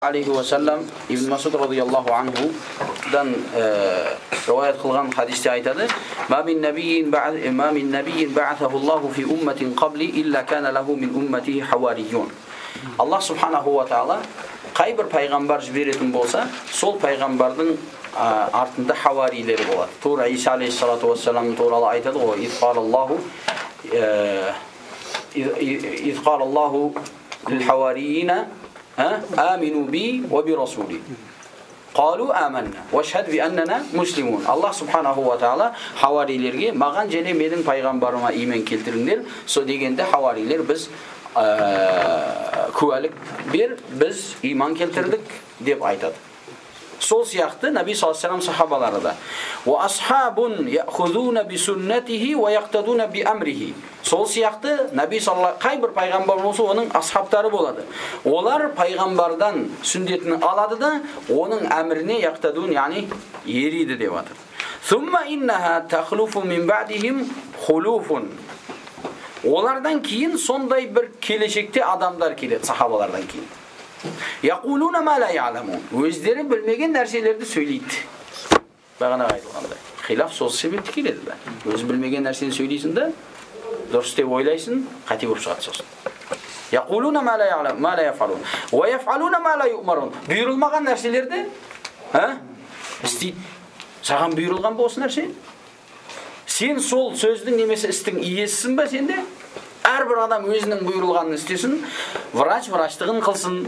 aleyhi ve sellem İbn Mas'ud radıyallahu anhu'dan rivayet kılgan hadiste aytadı. Ma min nebiyyin ba'athahu'llahu fi ummetin qabli illa kana lahu min ummetihi havariyun. Allah subhanahu ve taala qay bir payg'ambar jibirетін bolsa, sol payg'ambarning артында хаварилері болады. Тура İsa aleyhissalatu vesselam туралы айтады ғой. İz qalallahu lil havariyina آمنوا بي وبرسولي قالوا آمنا واشهد بأننا مسلمون. Allah subhanahu wa taala havarilerге маған және менің пайғамбарыма имен келтіріңдер. Со дегенде havariler біз куәлік бер, біз иман келтірдік деп айтады. Сол сияқты Наби саллаллаху алейхи ва саллям сахабалары да. Ва асхабун яхузуна би суннатихи ва яқтадуна би амрихи. Сол сияқты Наби саллаллаху қай бір пайғамбар болса, оның асхабтары болады. Олар пайғамбардан сүннетін алады да, оның әміріне яқтадун, яғни ериді деп жатыр. Сумма иннаха тахлуфу мин бa'дихим хулуфун. Олардан кейін сондай бір келешекте адамдар келеді, сахабалардан кейін. Yaquluna ma la ya'lamun. Өздері білмеген нәрселерді сөйлейді. Бағана айтылғандай. Хилаф сол себепті келеді. Өзі білмеген нәрсені сөйлейсің де, дұрыс деп ойлайсың, қате болып шығады сосын. Yaquluna ma la ya'lamun, ma la yaf'alun. Wa yaf'aluna ma la yu'marun. Бұйырылмаған нәрселерді, істейді. Саған бұйырылған болсын нәрсе. Сен сол сөздің немесе істің иесісің ба сенде? Әрбір адам өзінің бұйырылғанын істесін, врач врачтығын қылсын,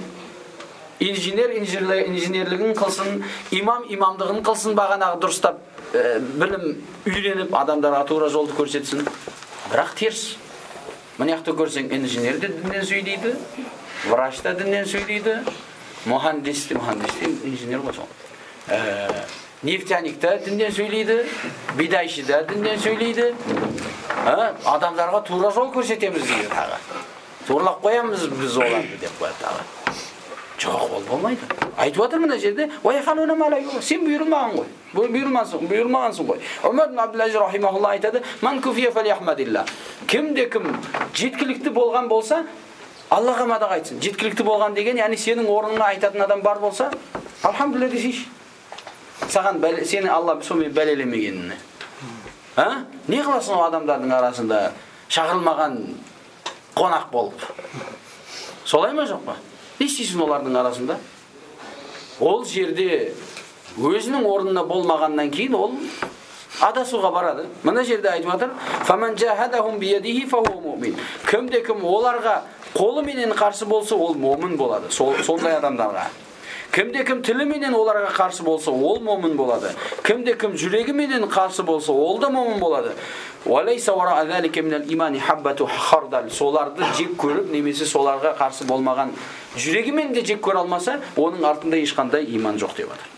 инженерлігін қылсын, имамдығын қылсын, бағанағы дұрыстап білім үйреніп адамдарға тура жолды көрсетсін. Бірақ теріс. Мына жақта көрсең, инженер де діннен сөйлейді, врач та діннен сөйлейді, мұхандис инженер болсын. Нефтяник та діннен сөйлейді, бидайшы да діннен сөйлейді. Адамдарға тура жол көрсетеміз дейді тағы. Турлап қоямыз біз оларды деп қояды тағы. Жоқ, ол болмайды. Айтып отыр мына жерде, «Уайфалуна ма ла ю'марун». Сен бұйырылмаған ғой. Бұйырмағансың ғой. Умар ибн Абдул-Азиз рахимахулла айтады, «Ман куфия фалияхмадилла». Кім жеткілікті болған болса, Аллаға мадақ айтсын. Жеткілікті болған деген, яғни сенің орныңа айтатын адам бар болса, алхамдулилля десейші. Саған сені Алла сонымен бәлелемегеніне. Не қыласың адамдардың арасында шақырылмаған қонақ болып? Солай ма жоқ па? Не істейсің олардың арасында? Ол жерде өзінің орнына болмағаннан кейін ол адасуға барады. Мына жерде айтып жатыр: "Фаман жахадахум биядихи фахуа муъмин". Кім оларға қолыменен қарсы болса, ол муъмин болады. Сондай адамдарға. Кім тіліменен оларға қарсы болса, ол момын болады. Кім жүрегіменен қарсы болса, ол да момын болады. Валайса вара залика минал имани хаббату хардал. Соларды жек көріп, немесе соларға қарсы болмаған жүрегімен де жек көре алмаса, оның артында ешқандай иман жоқ деп жатыр.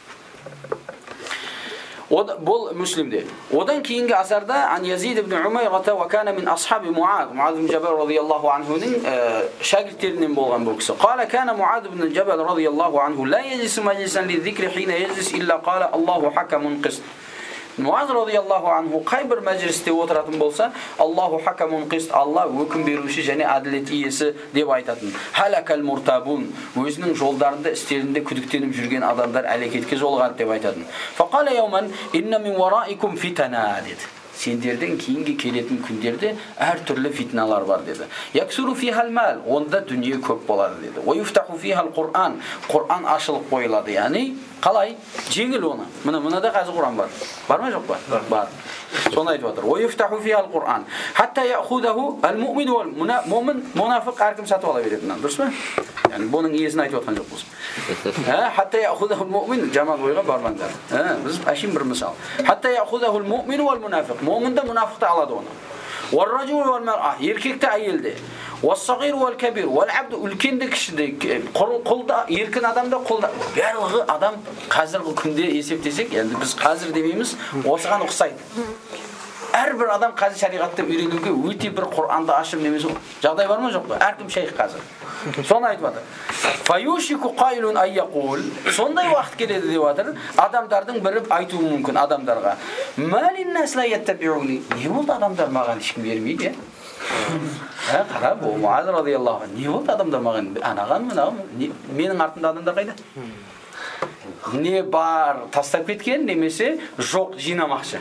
Бұл Müslim'de. Одан кейінгі асарда Ан Язид ибн Умайрата ва кана мин асхаби Муаз ибн Джабал радийаллаху анхуның шагирттерінен болған бұл кісі. Қала кана Муаз ибн Джабал радийаллаху анху ла яджлису маджлисан лиззикри хина яджлис илля қала Аллаху хакамун қист. Муаз радийаллаху анху қай бір мәжілісте отыратын болса, Аллаху хакамун қист, Алла өкім беруші және әділет иесі деп айтатын. Халакал муртабун, өзінің жолдарында, істерінде күдіктеніп жүрген адамдар әрекетке жолығады деп айтатын. Фақала яуман инна мин вараикум фитана деді. Сендерден кейінгі келетін күндерде әртүрлі фитналар бар деді. Яксуру фихал мал, онда дүние көп болады деді. Уюфтаху фихал Құр'ан, Құр'ан ашылып қойылады. Яғни қалай? Жеңіл оны. Мына да қазір Құр'ан бар. Бар ма жоқ па? Бар. Соны айтып отыр. Уюфтаху фихал Құр'ан. Хатта яхудаху ал-муъмин вал мунафиқ әркім сатып ала береді. Дұрыс па? Яғни бұның иесін айтып отқан жоқ болсын. Хатта яхудаху ал-муъмин, жаман ойға бармаңдар. Біз әшейін бір мысал. Хатта яхудаху ал-муъмин вал мунафиқ. Момында мұнафықты алады оны. Уар-раджул вал-мар'a, еркекті әйелде. Уас-сағир вал-кабир, вал-абд, үлкенді кішіде, құлда, еркін адамда, құлда. Барлығы адам қазіргі күнде есептесек, енді біз қазір демейміз, осыған ұқсайды. Әрбір адам қазір шариғатты үйренуге өте бір Құр'анды ашып немесе жағдай бар ма жоқ па? Әркім шейх қазір. Соны айтып жатыр. Фаюшику қайлун айяқул. Сондай уақыт келеді деп жатыр. Адамдардың бірі айтуы мүмкін адамдарға. Малин насла яттабиуни. Не болды адамдар маған ешкім бермейді? Қара, бұл Муаз радиаллаху анху. Не болды адамдар маған? Анаған, менің артымда адамдар қайда? Не бар тастап кеткен, немесе жоқ жинамақшы.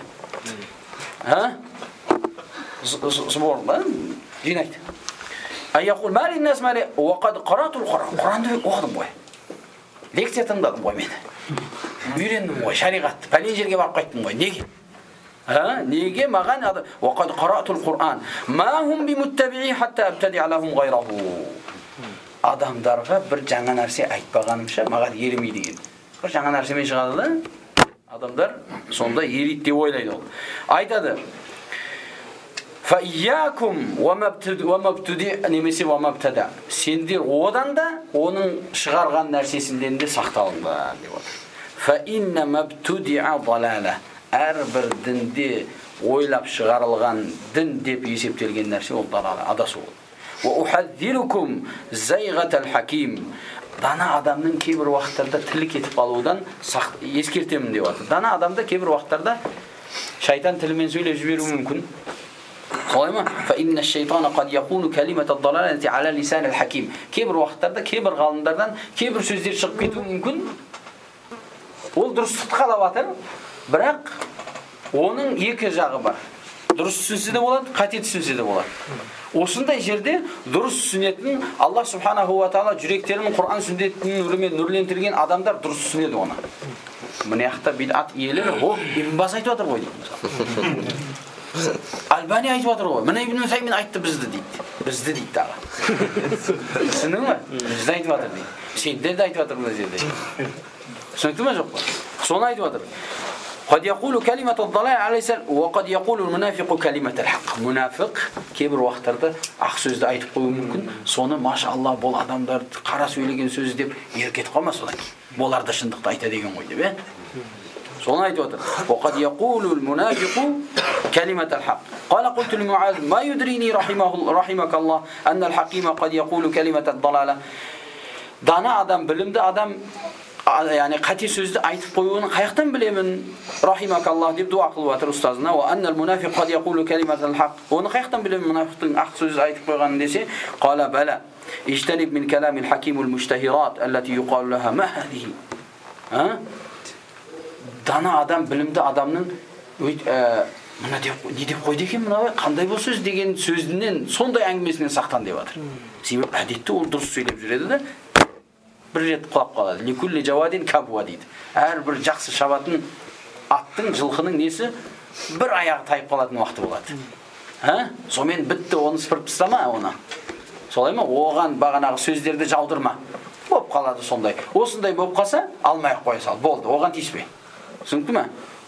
Сбор, да? Жинайды. Аяқул мәлі нәс мәлі, уақады қаратул Құран. Құранды оқыдым ғой. Лекция тыңдадым ғой мен. Үйрендім ғой, шариғатты. Пәлен жерге барып қайттым ғой. Неге? Неге маған уақады қаратул Құран. Ма хум бимуттаби'i хатта абтади'a лахум ғайраху. Адамдарға бір жаңа нәрсе айтпағанымша маған еремейді деген. Бір жаңа нәрсемен шығады да, адамдар сонда ерейді деп ойлайды ол. Айтады: Фаиякум ва мабтуди немесе ва мабтада. Сендер одан да оның шығарған нәрсесінден де сақталыңдар деп отыр. Фа инна мабтуди'a далала. Әрбір дінде ойлап шығарылған дін деп есептелген нәрсе ол далала, адасу. Ва ухаддирукум зайғатал хаким. Дана адамның кейбір уақыттарда тілі кетіп қалудан ескертемін деп отыр. Дана адамда кейбір уақыттарда шайтан тілімен сөйлеп жіберуі мүмкін. Солай ма? Фа инна шайтана қад якуну калиматад далалати ала лисанил хаким. Кейбір уақыттарда кейбір ғалымдардан кейбір сөздер шығып кетуі мүмкін. Ол дұрыстықты қалап жатыр, бірақ оның екі жағы бар. Дұрыс түсінсе де болады, қате түсінсе де болады. Осындай жерде дұрыс түсінетін, Аллах субханаху ва таала жүректерін Құран сүннеттің нұрымен нүрлендірген адамдар дұрыс түсінеді оны. Міне яқта бидат иелері, Ибн Баз айтып жатыр ғой дейді. Альбани айтып жатыр ғой. Міне Ибн Усаймин айтты бізді дейді. Бізді дейді дағы. Түсіндің ме? Бізді айтып жатыр дейді. Сендер де айтып жатыр мына жерде. Түсінікті ме жоқ па? Соны айтып жатыр. قد يقول كلمة الضلال على لسان وقد يقول المنافق كلمة الحق. Munafiq кейбір уақыттарда ақ сөзді айтып қоюы мүмкін. Соны машалла бұл адамдар қара сөйлеген сөз деп еркетіп қалмас одан кейін. Болар да шындықты айта деген ғой деп, соны айтып отыр. وقد يقول المنافق كلمة الحق. قال قلت لمعاذ ما يدريني رحمك الله أن الحكيم قد يقول كلمة الضلالة. Дана адам, білімді адам яғни қате сөзді айтып қоюын қаяқтан білемін? Рахимакаллах деп дуа қылып жатыр ұстазына. Ва аннал мунафиқ қад яқулу калиматал хақ. Оны қаяқтан білемін мұнафиқтың ақ сөзді айтып қойғанын десе, қала бәлә. Иштаниб мин каламил хакимул муштахират аллати юқалу лаха ма хадихи. Дана адам, білімді адамның мына не деп қойды екен мына қандай бұл сөз деген сөзінен, сондай әңгімесінен сақтан деп жатыр. Себебі әдетте ол дұрыс сөйлеп жүреді де бір рет құлап қалады. Ликулли жавадин кабуа дейді. Әрбір жақсы шабатын аттың, жылқының несі бір аяғы тайып қалатын уақыты болады. Сонымен бітті, оны сыпырып тастама оны. Солай ма? Оған бағанағы сөздерді жаудырма. Болып қалады сондай. Осындай болып қалса, алмай-ақ қоя сал. Болды, оған тиіспе. Түсінікті ме?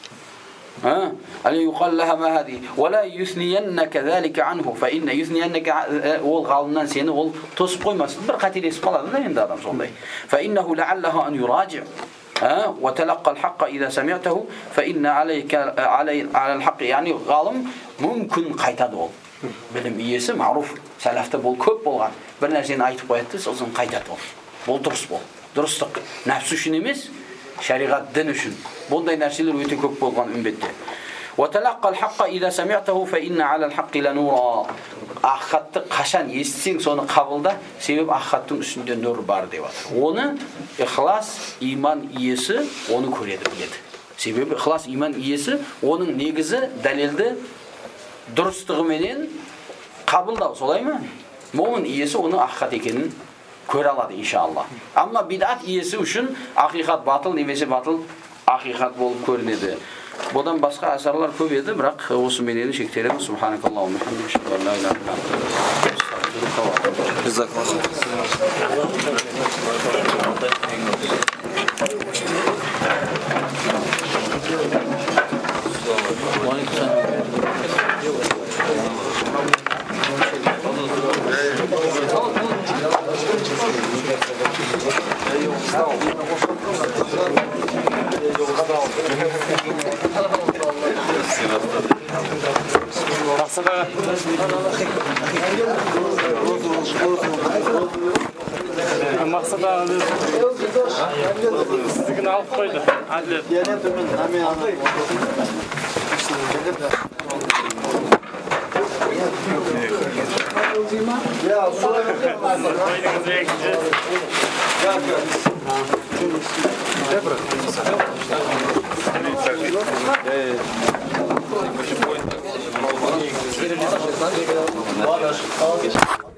يقال لها ما هذه ولا يثنينك ذلك عنه فإن يثنينك ол ғалымнан сені ол тосып қоймасын. Бір қателесіп қалады да енді адам сондай. فإنه لعلها أن يراجع وتلقى الحق إذا سمعته فإن عليك على الحق. яғни ғалым мүмкін қайтады ол. Білім иесі мағруф сәләфті бол көп болған. Бір нәрсені айтып қояды, сосын қайтады ол. Бұл дұрыс бол. Дұрыстық нәпсі үшін емес, шариғат дін үшін. Бұндай нәрселер өте көп болған үмбетте. وَتَلَقَّ الْحَقَّ إِذَا سَمِعْتَهُ فَإِنَّ عَلَى الْحَقِّ لَنُورًا. Ақиқатты қашан естісең, соны қабылда, себебі ақиқаттың үстінде нұр бар деп жатыр. Оны ихлас, иман иесі оны көреді, біледі. Себебі ихлас, иман иесі оның негізі, дәлелді дұрыстығыменен қабылдау, солай ма? Момын иесі оның ақиқат екенін көре алады иншалла. Амма бидат иесі үшін ақиқат батыл немесе батыл ақиқат болып көрінеді. Бұдан басқа асарлар көп еді, бірақ осы менен шектелемін. Субханакаллаху ва бихамдика ашһаду ан ла илаха илля Мақсат аға сіздігін алып қойды. Әділет. Ya sonra gel.